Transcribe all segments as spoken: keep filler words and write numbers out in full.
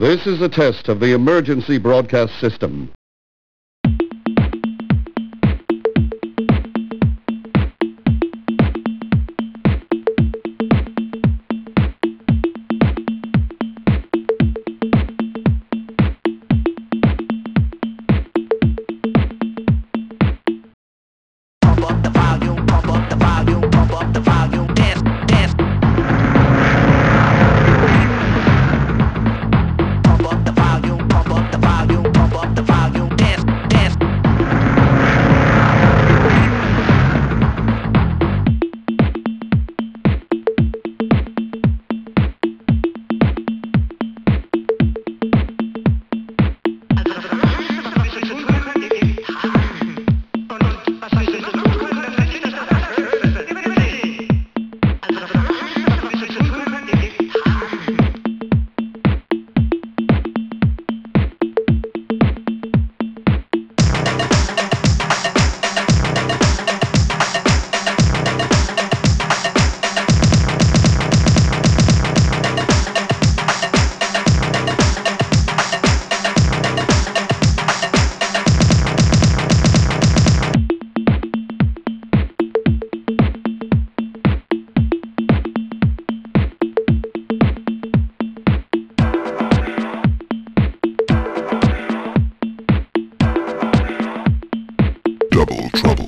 This is a test of the emergency broadcast system. Double trouble.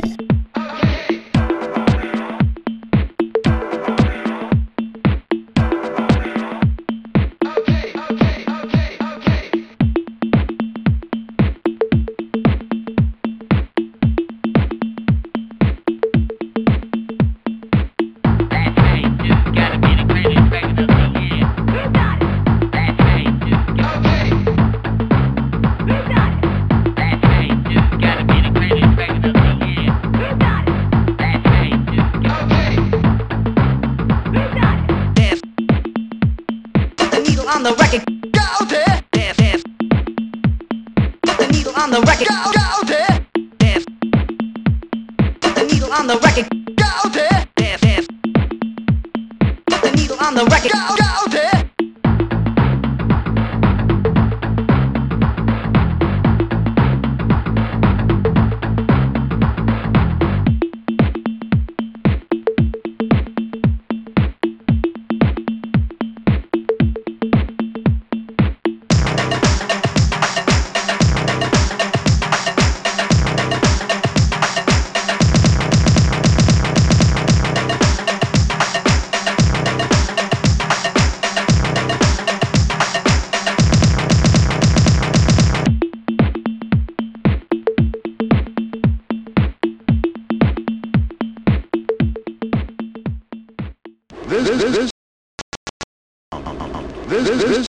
On the record, go there, dance, dance. Put the needle on the record, go, go there, dance. Put the needle on the record, go there, dance, dance. Put the needle on the record, go, go there. This, this, this, this, this,